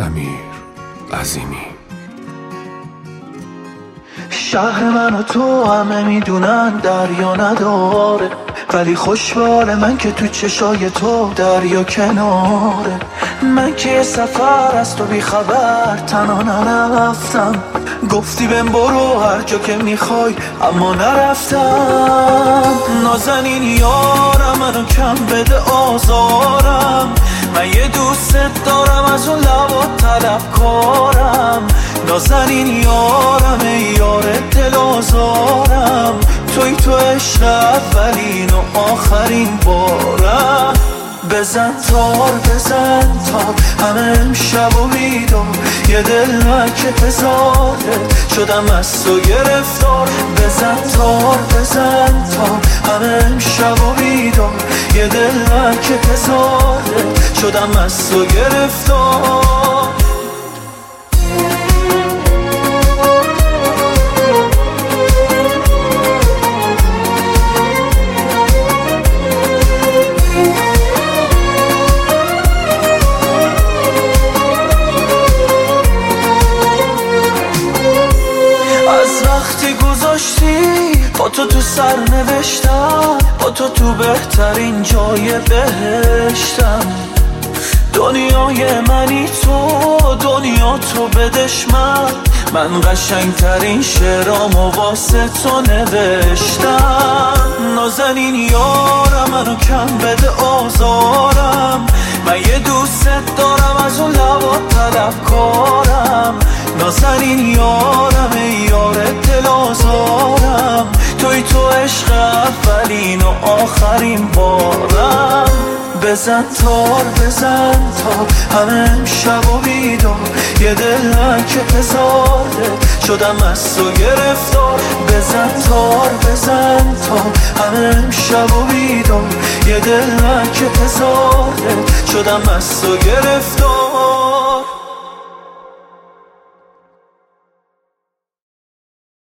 امیر عظیمی. شهر من و تو همه میدونن دریا نداره، ولی خوشبال من که تو چشای تو دریا کناره. من که یه سفر از تو بی خبر تنها نرفتم، گفتی بهم برو هر جا که میخوای اما نرفتم. نازنین یارم منو کم بده آزارم، من یه دوست دارم از اون لبات طلبکارم. نازنین یارم یار دل آزارم، توی تو عشق اولین و آخرین بارم. بزن تار بزن تار همه امشب و بیدار، یه دل که هزاره شدم از تو گرفتار. بزن تار بزن تار همه امشب و بیدار، یه دل که هزاره شدم از تو گرفتار. با تو سر نوشتم، با تو بهترین جای بهشتم. دنیای منی تو، دنیا تو بدش من قشنگترین شعرامو واسه تو نوشتم. نازنین یارم منو کم بده آزارم، من یه دوست دارم از اون لبات طلبکارم. نازنین یارم یار دل آزارم، توی تو عشق اولین و آخرین بارم. بزن تار بزن تار همه امشب و بیدار، یه دل که هزاره شدم از تو گرفتار. بزن تار بزن تار همه امشب و بیدار، یه دل که هزاره شدم از تو گرفتار.